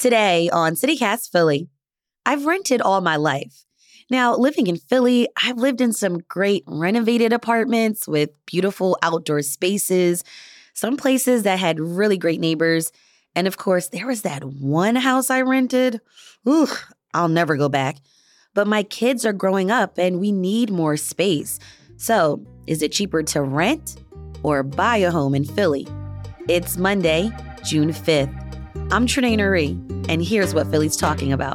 Today on CityCast Philly, I've rented all my life. Now, living in Philly, I've lived in some great renovated apartments with beautiful outdoor spaces, some places that had really great neighbors. And of course, there was that one house I rented. Ooh, I'll never go back. But my kids are growing up and we need more space. So, is it cheaper to rent or buy a home in Philly? It's Monday, June 5th. I'm Trenae Nuri, and here's what Philly's talking about.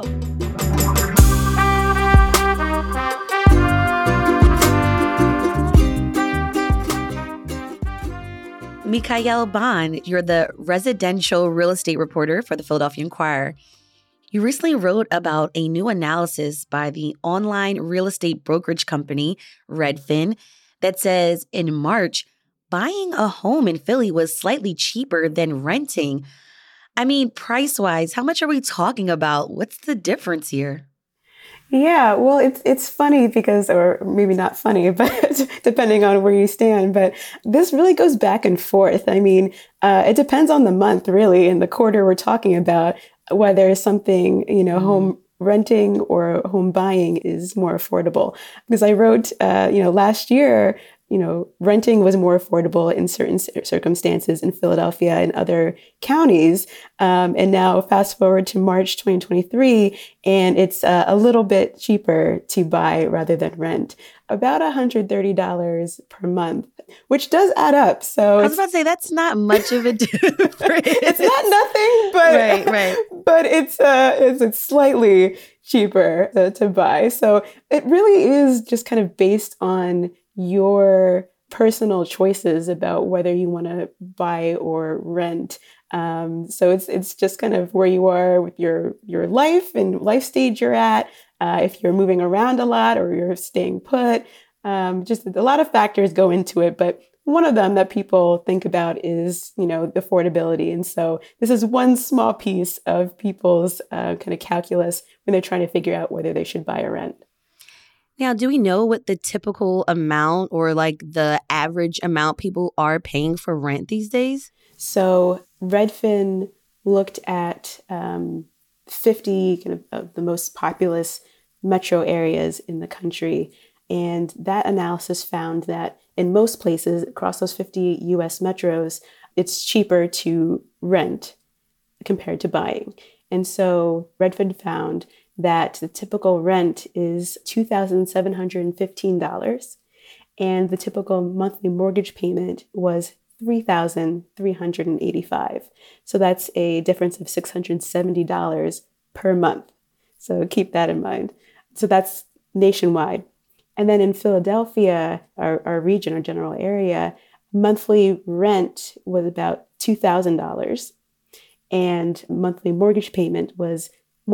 Mikael Bond, you're the residential real estate reporter for the Philadelphia Inquirer. You recently wrote about a new analysis by the online real estate brokerage company, Redfin, that says in March, buying a home in Philly was slightly cheaper than renting. I mean, price-wise, how much are we talking about? What's the difference here? Yeah, well, it's funny because, or maybe not funny, but depending on where you stand, but this really goes back and forth. I mean, it depends on the month, really, and the quarter we're talking about, whether something, home renting or home buying is more affordable. Because I wrote, last year, renting was more affordable in certain circumstances in Philadelphia and other counties. And now fast forward to March 2023, and it's a little bit cheaper to buy rather than rent, about $130 per month, which does add up. So I was about to say, that's not much of a difference. It's not nothing, but right. But it's slightly cheaper to buy. So it really is just kind of based on your personal choices about whether you want to buy or rent. So it's just kind of where you are with your life and life stage you're at. If you're moving around a lot or you're staying put, just a lot of factors go into it. But one of them that people think about is, the affordability. And so this is one small piece of people's kind of calculus when they're trying to figure out whether they should buy or rent. Now, do we know what the typical amount or like the average amount people are paying for rent these days? So Redfin looked at 50 kind of the most populous metro areas in the country. And that analysis found that in most places across those 50 US metros, it's cheaper to rent compared to buying. And so Redfin found that the typical rent is $2,715, and the typical monthly mortgage payment was $3,385. So that's a difference of $670 per month. So keep that in mind. So that's nationwide. And then in Philadelphia, our region, our general area, monthly rent was about $2,000, and monthly mortgage payment was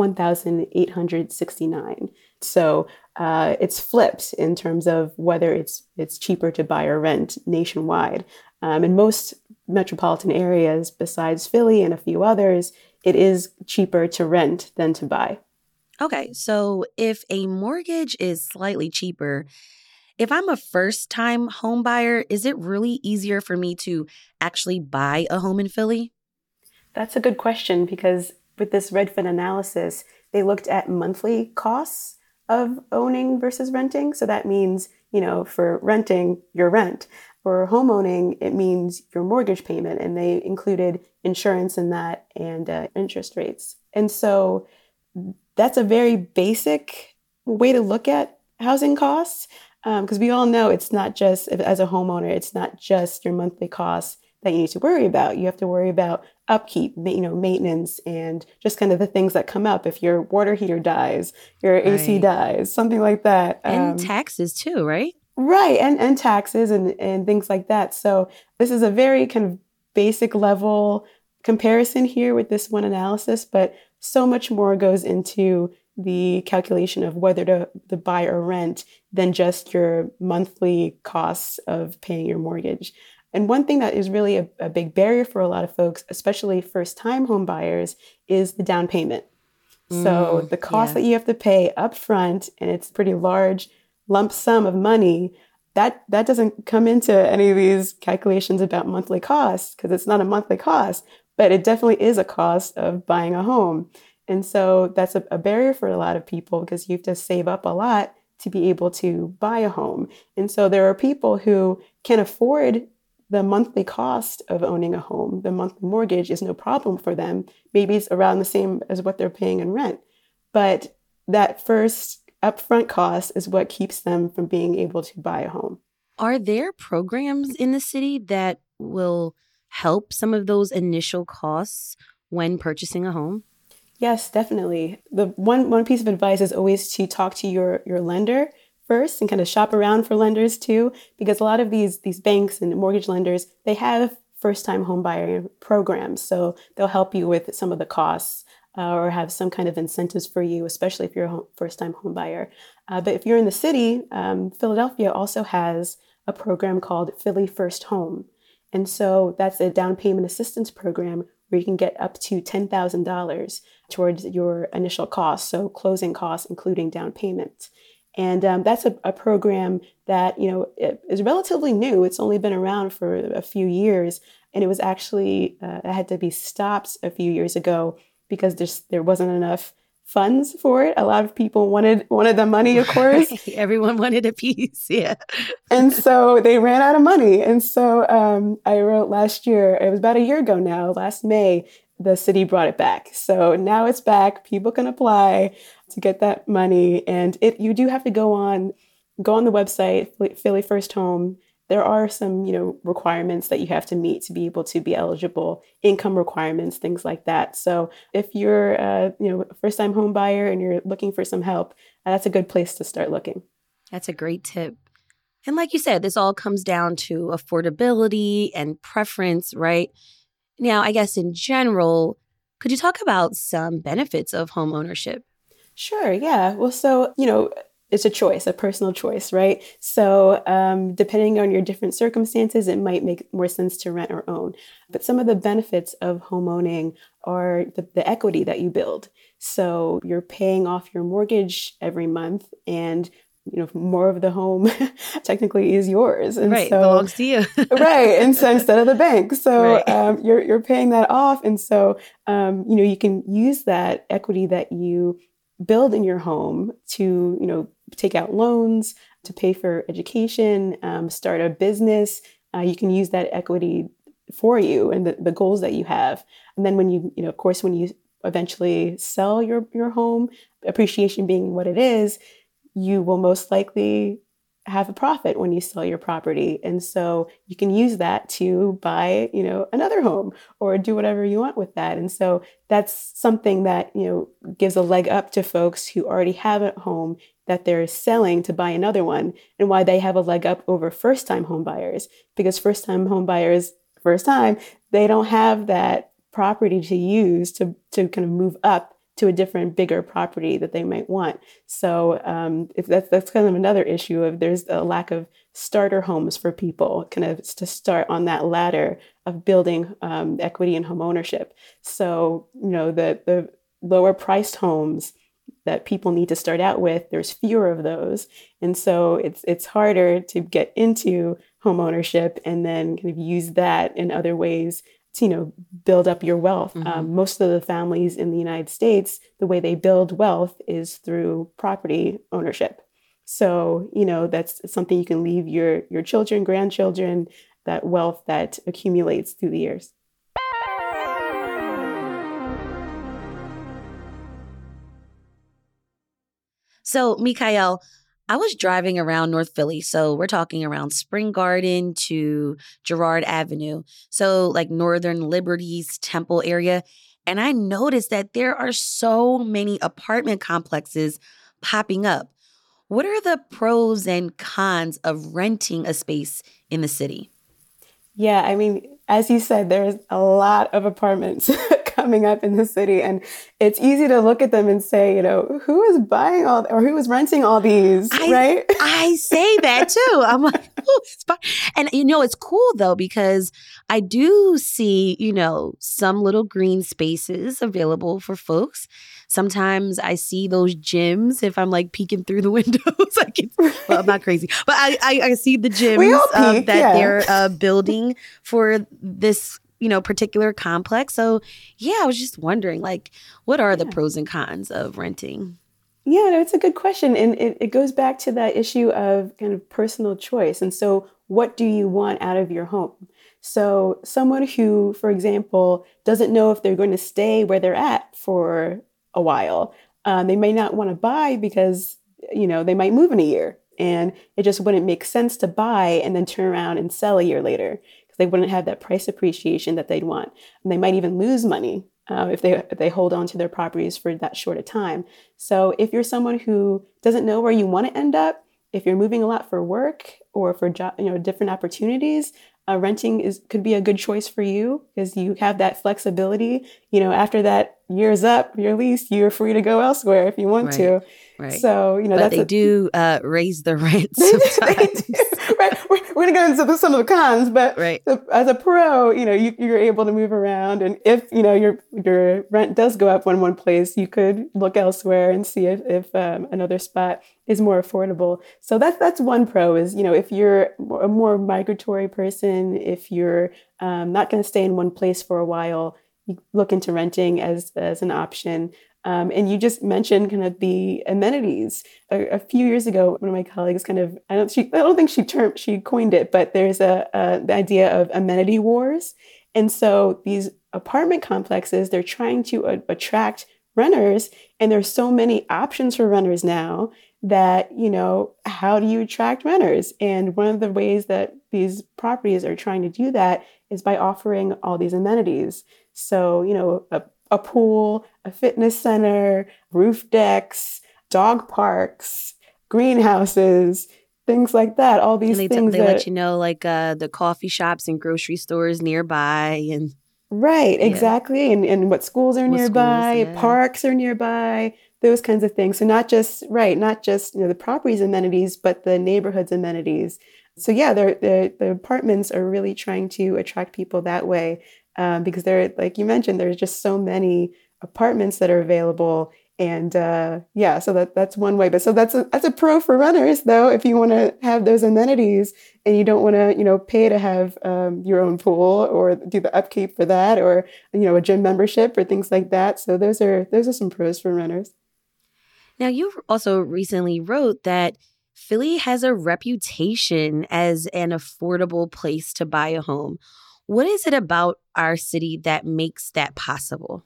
$1,869. So it's flipped in terms of whether it's cheaper to buy or rent nationwide. In most metropolitan areas, besides Philly and a few others, it is cheaper to rent than to buy. Okay, so if a mortgage is slightly cheaper, if I'm a first-time home buyer, is it really easier for me to actually buy a home in Philly? That's a good question, because with this Redfin analysis, they looked at monthly costs of owning versus renting. So that means, for renting, your rent. For home owning, it means your mortgage payment. And they included insurance in that and interest rates. And so that's a very basic way to look at housing costs, because we all know it's not just, as a homeowner, it's not just your monthly costs that you need to worry about. You have to worry about upkeep, maintenance, and just kind of the things that come up if your water heater dies, your AC dies, something like that. And taxes too, right? Right, and taxes and things like that. So this is a very kind of basic level comparison here with this one analysis, but so much more goes into the calculation of whether to buy or rent than just your monthly costs of paying your mortgage. And one thing that is really a big barrier for a lot of folks, especially first-time home buyers, is the down payment. So the cost that you have to pay up front, and it's a pretty large lump sum of money, that doesn't come into any of these calculations about monthly costs, because it's not a monthly cost. but it definitely is a cost of buying a home. And so that's a barrier for a lot of people because you have to save up a lot to be able to buy a home. And so there are people who can afford the monthly cost of owning a home. The monthly mortgage is no problem for them. Maybe it's around the same as what they're paying in rent. But that first upfront cost is what keeps them from being able to buy a home. Are there programs in the city that will help some of those initial costs when purchasing a home? Yes, definitely. The one piece of advice is always to talk to your lender first and kind of shop around for lenders too, because a lot of these banks and mortgage lenders, they have first-time home buyer programs. So they'll help you with some of the costs or have some kind of incentives for you, especially if you're a first-time home buyer. But if you're in the city, Philadelphia also has a program called Philly First Home. And so that's a down payment assistance program where you can get up to $10,000 towards your initial costs, so closing costs, including down payment. And that's a program that, it is relatively new. It's only been around for a few years. And it was actually, it had to be stopped a few years ago because there wasn't enough funds for it. A lot of people wanted the money, of course. Everyone wanted a piece, yeah. And so they ran out of money. And so I wrote last year, it was about a year ago now, last May, the city brought it back. So now it's back. People can apply to get that money. And you do have to go on the website, Philly First Home. There are some, requirements that you have to meet to be able to be eligible, income requirements, things like that. So if you're, a first-time home buyer and you're looking for some help, that's a good place to start looking. That's a great tip. And like you said, this all comes down to affordability and preference, right? Now, I guess in general, could you talk about some benefits of home ownership? Sure, yeah. Well, so, it's a choice, a personal choice, right? So depending on your different circumstances, it might make more sense to rent or own. But some of the benefits of home owning are the equity that you build. So you're paying off your mortgage every month and more of the home technically is yours. And right, so, belongs to you. Right. And so instead of the bank. So right. You're paying that off. And so, you can use that equity that you build in your home to, take out loans, to pay for education, start a business. You can use that equity for you and the goals that you have. And then when you eventually sell your home, appreciation being what it is, you will most likely have a profit when you sell your property. And so you can use that to buy, another home or do whatever you want with that. And so that's something that, gives a leg up to folks who already have a home that they're selling to buy another one, and why they have a leg up over first-time home buyers, because first-time home buyers, they don't have that property to use to kind of move up to a different, bigger property that they might want. So if that's kind of another issue of there's a lack of starter homes for people kind of to start on that ladder of building equity in home ownership. So, the lower priced homes that people need to start out with, there's fewer of those. And so it's harder to get into home ownership and then kind of use that in other ways to, build up your wealth. Mm-hmm. Most of the families in the United States, the way they build wealth is through property ownership. So, that's something you can leave your children, grandchildren, that wealth that accumulates through the years. So, Mikhail, I was driving around North Philly. So we're talking around Spring Garden to Girard Avenue. So like Northern Liberties Temple area. And I noticed that there are so many apartment complexes popping up. What are the pros and cons of renting a space in the city? Yeah, I mean, as you said, there's a lot of apartments coming up in the city, and it's easy to look at them and say, who is buying or who is renting all these, right? I say that too. I'm like, who is buying? And it's cool though, because I do see, some little green spaces available for folks. Sometimes I see those gyms if I'm like peeking through the windows. Well, I'm not crazy, but I see the gyms that they're building for this, particular complex. So yeah, I was just wondering, like, what are the Yeah. pros and cons of renting? Yeah, no, it's a good question. And it goes back to that issue of kind of personal choice. And so, what do you want out of your home? So, someone who, for example, doesn't know if they're going to stay where they're at for a while, they may not want to buy because, they might move in a year and it just wouldn't make sense to buy and then turn around and sell a year later because they wouldn't have that price appreciation that they'd want. And they might even lose money if they hold on to their properties for that short a time. So if you're someone who doesn't know where you want to end up, if you're moving a lot for work or for job, different opportunities, renting could be a good choice for you because you have that flexibility. After that year's up, your lease, you're free to go elsewhere if you want Right. to. Right. So But that's they do raise the rent they sometimes. do. Right. We're going to go into some of the cons, but Right. as a pro, you're able to move around. And if, your rent does go up in one place, you could look elsewhere and see if another spot is more affordable. So that's one pro is, if you're a more migratory person, if you're not going to stay in one place for a while, you look into renting as an option. And you just mentioned kind of the amenities. A few years ago, one of my colleagues I don't think she coined it, but there's the idea of amenity wars. And so these apartment complexes, they're trying to attract renters, and there's so many options for renters now that, how do you attract renters? And one of the ways that these properties are trying to do that is by offering all these amenities. So, a pool, a fitness center, roof decks, dog parks, greenhouses, things like that. All these And things they that, let you know, like the coffee shops and grocery stores nearby, and right, yeah, exactly. And what schools are what schools, nearby, yeah. parks are nearby, those kinds of things. So not just the property's amenities, but the neighborhood's amenities. So yeah, the apartments are really trying to attract people that way. Because like you mentioned, there's just so many apartments that are available. And so that's one way. But so that's a pro for renters, though, if you want to have those amenities and you don't want to, pay to have your own pool or do the upkeep for that or, a gym membership or things like that. So those are some pros for renters. Now, you also recently wrote that Philly has a reputation as an affordable place to buy a home. What is it about our city that makes that possible?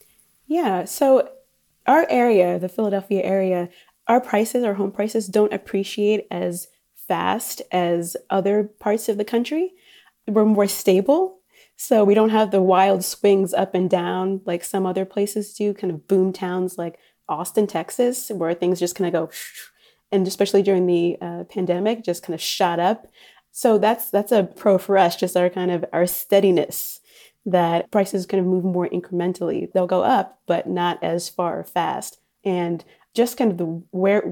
Yeah. So our area, the Philadelphia area, our home prices don't appreciate as fast as other parts of the country. We're more stable. So we don't have the wild swings up and down like some other places do, kind of boom towns like Austin, Texas, where things just kind of go, and especially during the pandemic, just kind of shot up. So that's a pro for us, just our steadiness, that prices kind of move more incrementally. They'll go up, but not as far or fast. And just kind of where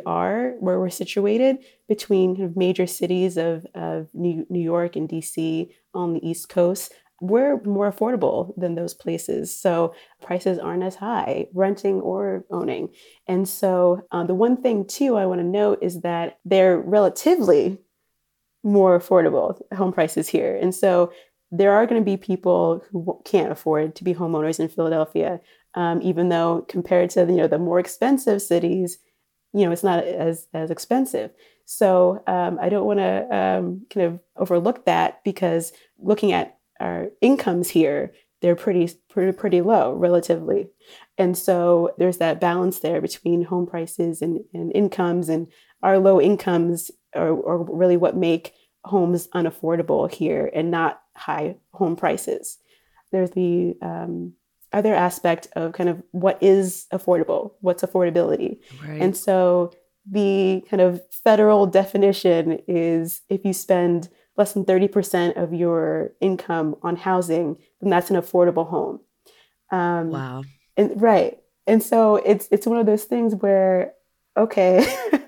we're situated between kind of major cities of New York and DC on the East Coast, we're more affordable than those places. So prices aren't as high, renting or owning. And so the one thing too I want to note is that they're relatively more affordable home prices here. And so there are going to be people who can't afford to be homeowners in Philadelphia, even though compared to the more expensive cities, it's not as expensive. So I don't want to kind of overlook that, because looking at our incomes here, they're pretty low relatively. And so there's that balance there between home prices and incomes, and our low incomes are really what make homes unaffordable here and not high home prices. There's the other aspect of kind of what is affordable, what's affordability. Right. And so the kind of federal definition is if you spend less than 30% of your income on housing, then that's an affordable home. Wow. And right. And so it's one of those things where, okay,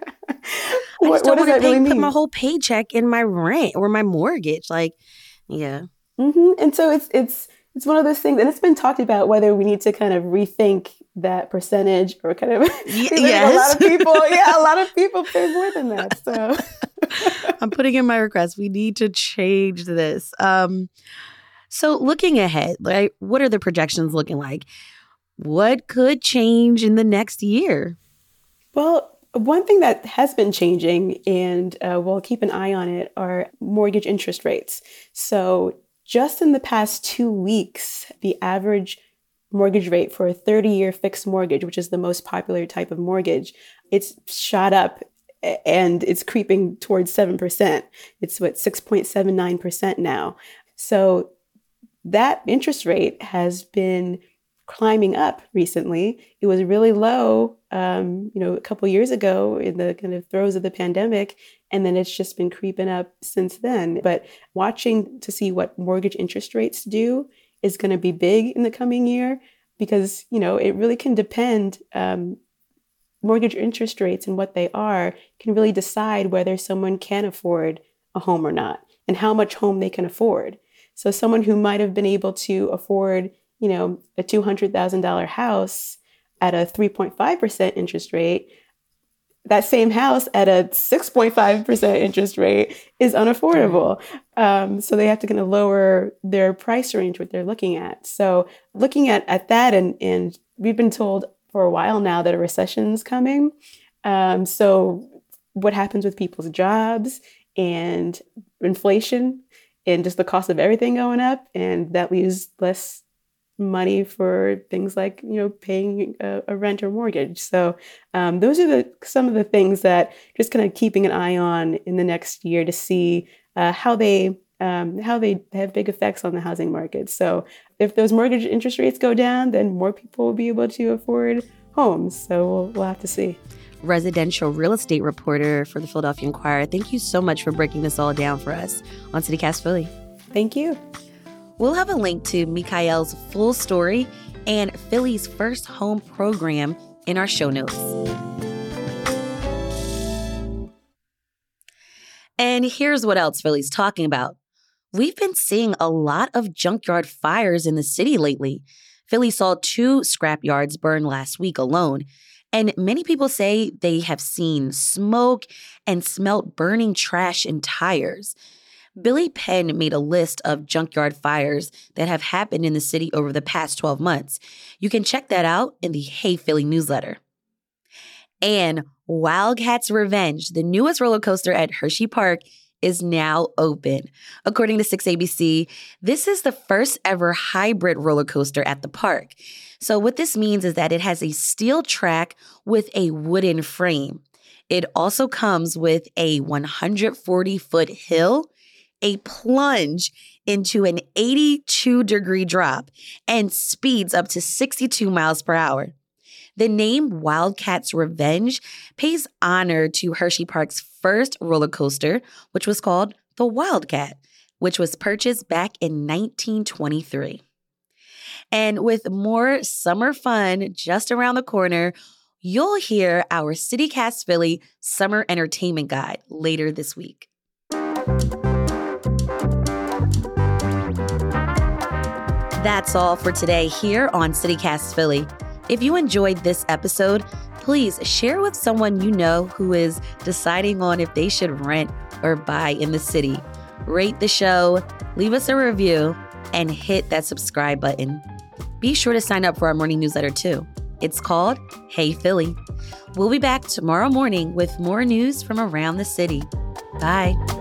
I just what don't does want that really to put mean? my whole paycheck in my rent or my mortgage. Like, yeah. And so it's one of those things, and it's been talked about whether we need to kind of rethink that percentage or kind of Yes. a lot of people pay more than that. So I'm putting in my request. We need to change this. So looking ahead, right, what are the projections looking like? What could change in the next year? Well, one thing that has been changing, and we'll keep an eye on it, are mortgage interest rates. So just in the past 2 weeks, the average mortgage rate for a 30-year fixed mortgage, which is the most popular type of mortgage, it's shot up and it's creeping towards 7%. It's 6.79% now. So that interest rate has been climbing up recently. It was really low, a couple years ago in the kind of throes of the pandemic, and then it's just been creeping up since then. But watching to see what mortgage interest rates do is going to be big in the coming year because, it really can depend. Mortgage interest rates and what they are can really decide whether someone can afford a home or not and how much home they can afford. So someone who might have been able to afford a $200,000 house at a 3.5% interest rate, that same house at a 6.5% interest rate is unaffordable. So they have to kind of lower their price range, what they're looking at. So looking at that, and we've been told for a while now that a recession's coming. So what happens with people's jobs and inflation and just the cost of everything going up, and that leaves less money for things like, paying a rent or mortgage. So those are some of the things that just kind of keeping an eye on in the next year to see how they have big effects on the housing market. So if those mortgage interest rates go down, then more people will be able to afford homes. So we'll have to see. Residential real estate reporter for the Philadelphia Inquirer, thank you so much for breaking this all down for us on CityCast Philly. Thank you. We'll have a link to Mikael's full story and Philly's first home program in our show notes. And here's what else Philly's talking about. We've been seeing a lot of junkyard fires in the city lately. Philly saw 2 scrap yards burn last week alone, and many people say they have seen smoke and smelt burning trash and tires. Billy Penn made a list of junkyard fires that have happened in the city over the past 12 months. You can check that out in the Hey Philly newsletter. And Wildcats Revenge, the newest roller coaster at Hershey Park, is now open. According to 6ABC, this is the first ever hybrid roller coaster at the park. So what this means is that it has a steel track with a wooden frame. It also comes with a 140-foot hill, a plunge into an 82-degree drop, and speeds up to 62 miles per hour. The name Wildcats Revenge pays honor to Hershey Park's first roller coaster, which was called the Wildcat, which was purchased back in 1923. And with more summer fun just around the corner, you'll hear our CityCast Philly Summer Entertainment Guide later this week. That's all for today here on CityCast Philly. If you enjoyed this episode, please share with someone you know who is deciding on if they should rent or buy in the city. Rate the show, leave us a review, and hit that subscribe button. Be sure to sign up for our morning newsletter too. It's called Hey Philly. We'll be back tomorrow morning with more news from around the city. Bye.